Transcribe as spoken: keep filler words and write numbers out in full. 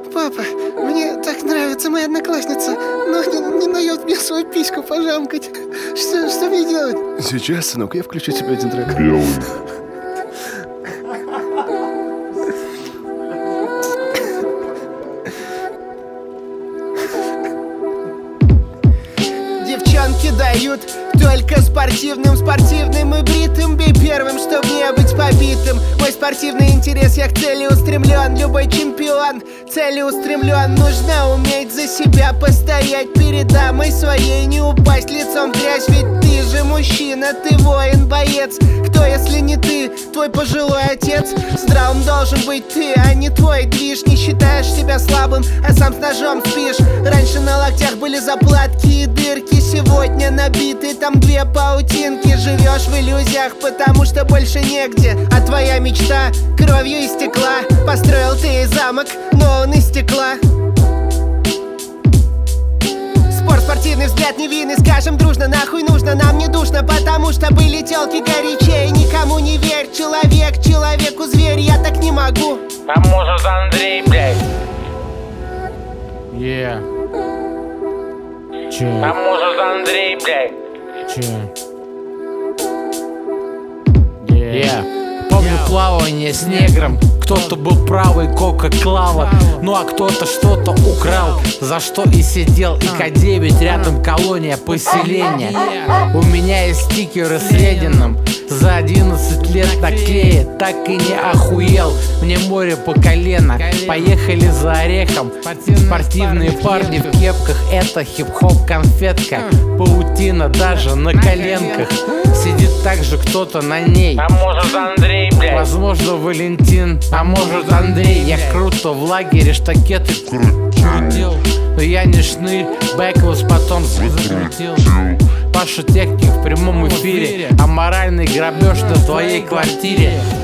Папа, мне так нравится моя одноклассница, но не, не дает мне свою письку пожамкать. Что, что мне делать? Сейчас, сынок, я включу тебе один трек. Белый. Девчонки дают только спортивным, спортивным и бритым. Бей первым, чтоб не быть побитым. Мой спортивный интерес, я к цели устремлен. Любой чемпион целеустремлен. Нужно уметь за себя постоять перед дамой своей, не упасть лицом в грязь. Ведь ты же мужчина, ты воин, боец. Кто, если не ты, твой пожилой отец? Здравым должен быть ты, а не твой движ. Не считаешь себя слабым, а сам с ножом спишь. Раньше на локтях были заплатки и дырки, сегодня набиты там две паутинки. Живешь в иллюзиях, потому что больше негде. А твоя мечта кровью истекла. Построил ты замок, но он из стекла. Спорт, спортивный взгляд невинный. Скажем дружно, нахуй нужно, нам не душно, потому что были телки горячее. Никому не верь, человек, человеку зверь, я так не могу. А может Андрей, блядь? Yeah. Че? А может Андрей, блядь? Че? Yeah. Помню плавание с негром. Кто-то был правый, кока клава. Ну а кто-то что-то украл, за что и сидел. И К девять рядом колония поселения. У меня есть стикеры с Лениным. За одиннадцать лет наклеит, так и не охуел. Мне море по колено, поехали за орехом. Спортивные парни в кепках, это хип-хоп конфетка. Паутина даже на коленках. Сидит также кто-то на ней. А может Андрей, блядь? Возможно Валентин, а может Андрей. Я круто в лагере штакеты крутил. Но я не шнырь, бэквус потом закрутил. Паша техник в прямом эфире. Аморальный грабеж на твоей квартире.